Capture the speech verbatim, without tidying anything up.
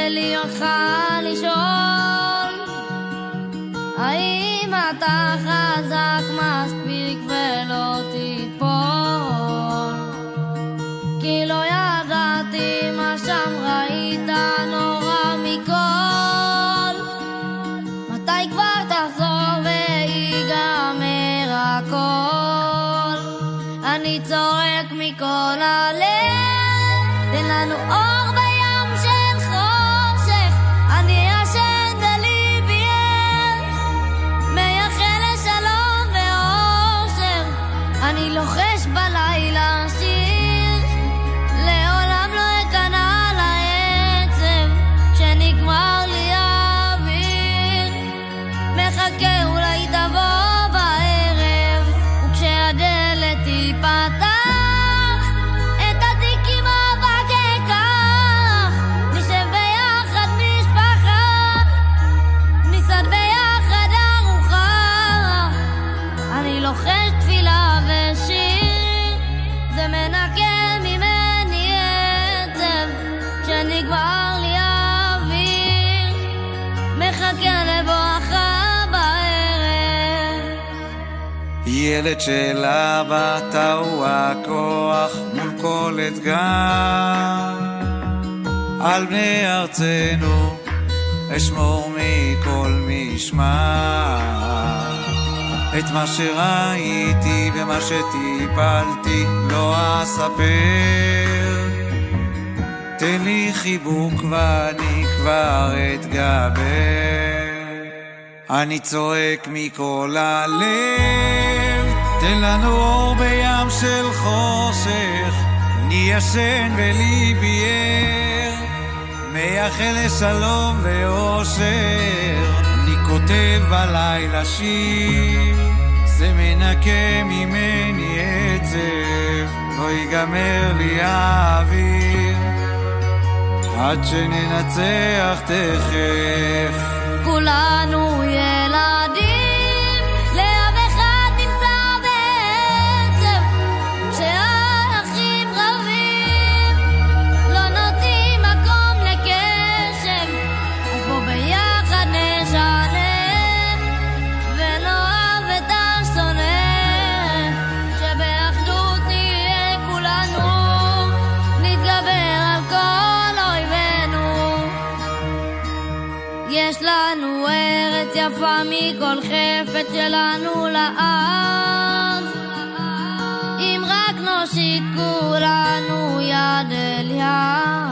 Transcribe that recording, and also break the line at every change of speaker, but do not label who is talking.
לי אותך לשאול, האם אתה חזק מספיק ולא תיפול? כי לא ידעתי מה שם ראית נורא מכל. מתי כבר תחזור ויגמר הכל? אני צועק מכל הלב, תן לנו אור בים של חושך. אני ישן בליבי ער, מייחל לשלום ואושר. אני לוחש בלילה שיר, לעולם לא אכנע לעצב. כשנגמר לי האוויר, מחכה אולי תבוא בערב. וכשהדלת תיפתח, לוחש תפילה ושיר, זה מנקה ממני עצב. כשנגמר לי האוויר, מחכה לבואכה בערב.
ילד של אבא טעו הכוח מול כל אתגר. על בני ארצנו אשמור מכל משמר. את מה שראיתי ומה שטיפלתי לא אספר. תן לי חיבוק ואני כבר אתגבר. אני צועק מכל הלב, תן לנו אור בים של חושך. אני ישן וליבי ער, מייחל לשלום ואושר. אני כותב בלילה שיר, זה מנקה ממני עצב. לא ייגמר לי האוויר עד שננצח תכף.
כולנו ילדים, לאב אחד נמצא בעצב. כשהאחים רבים, לא נותנים מקום לקשב. אז בוא ביחד נשלם ונאהב את השונא. שבאחדות נהיה כולנו, נתגבר על כל אויבינו. יש לנו ארץ יפה מכל חפץ שלנו לעד. אם רק נושיט כולנו יד אל יד.